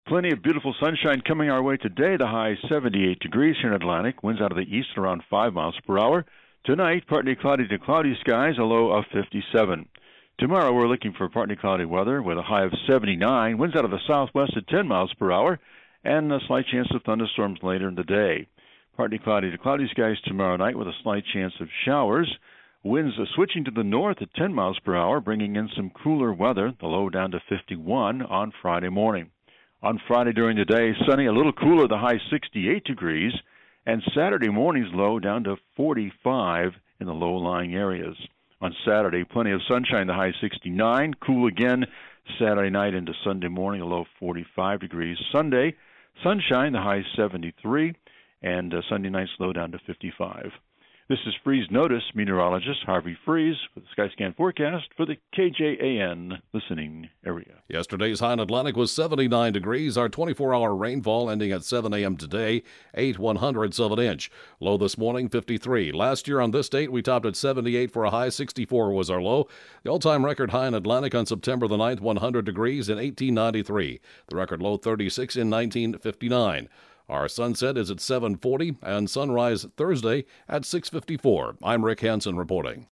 Plenty of beautiful sunshine coming our way today. The high 78 degrees here in Atlantic. Winds out of the east around 5 miles per hour. Tonight, partly cloudy to cloudy skies, a low of 57. Tomorrow, we're looking for partly cloudy weather with a high of 79. Winds out of the southwest at 10 miles per hour, and a slight chance of thunderstorms later in the day. Partly cloudy to cloudy skies tomorrow night with a slight chance of showers. Winds switching to the north at 10 miles per hour, bringing in some cooler weather, the low down to 51 on Friday morning. On Friday during the day, sunny, a little cooler, the high 68 degrees, and Saturday morning's low down to 45 in the low-lying areas. On Saturday, plenty of sunshine, the high 69, cool again Saturday night into Sunday morning, a low 45 degrees. Sunday, sunshine, the high 73, and Sunday night's low down to 55. This is Freeze Notice meteorologist Harvey Freeze with the Skyscan forecast for the KJAN listening area. Yesterday's high in Atlantic was 79 degrees. Our 24-hour rainfall ending at 7 a.m. today, 8/100ths of an inch. Low this morning, 53. Last year on this date, we topped at 78 for a high. 64 was our low. The all-time record high in Atlantic on September the 9th, 100 degrees in 1893. The record low, 36 in 1959. Our sunset is at 7:40 and sunrise Thursday at 6:54. I'm Rick Hansen reporting.